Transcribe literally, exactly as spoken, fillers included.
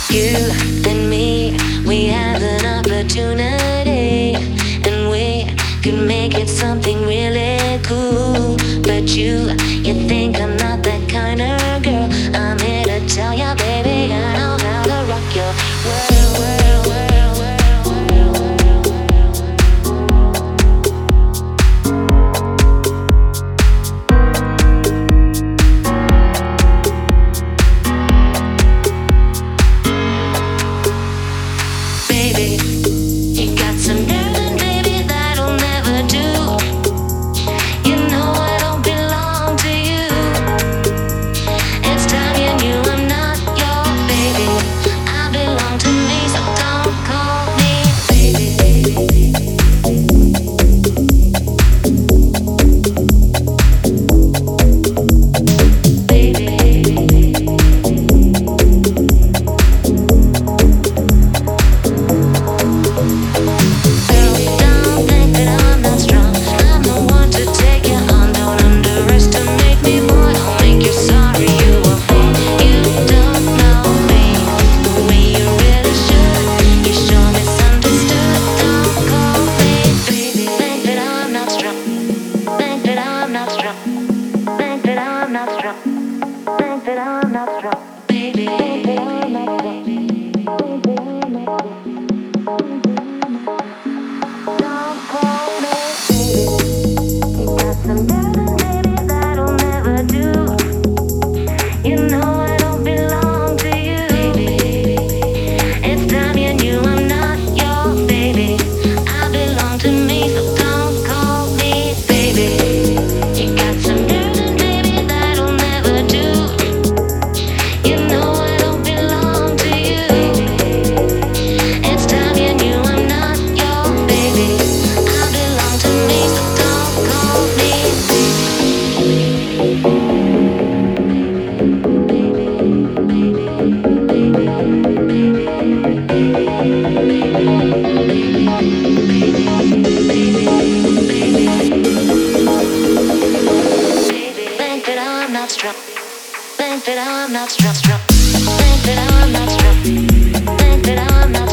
You and me, we have an opportunity, and we could make it something really cool. But you, you think I'm not that kind of girl. I'm here to tell ya, baby, I know how to rock your world, world, world, world, world, world, baby, you got some girl, baby, that'll never do. You know I don't belong to you. It's time you knew I'm not your baby. I belong to me, so don't call me baby. Don't think that I'm not strong. I'm the one to take you on. Don't underestimate me, boy. I'll make you sorry you were born. You don't know me the way you really should. You sure misunderstood. Don't call me baby. Think that I'm not strong. Think that I'm not strong. Think that I'm not strong. Think that I'm not strong, baby. Think that I'm not strong. Think that I'm not strong. Don't call me baby. You got some girl, baby, that'll never do. You know I don't belong to you. It's time you knew I'm not your baby. I belong to me, so don't call me baby. You got some girl, baby, that'll never do. You know I don't belong to you. It's time you knew I'm not your baby. I belong to me, so don't call me baby. Think that I'm not strong. Think that I'm not strong, strong. Think that I'm not strong. Think that I'm not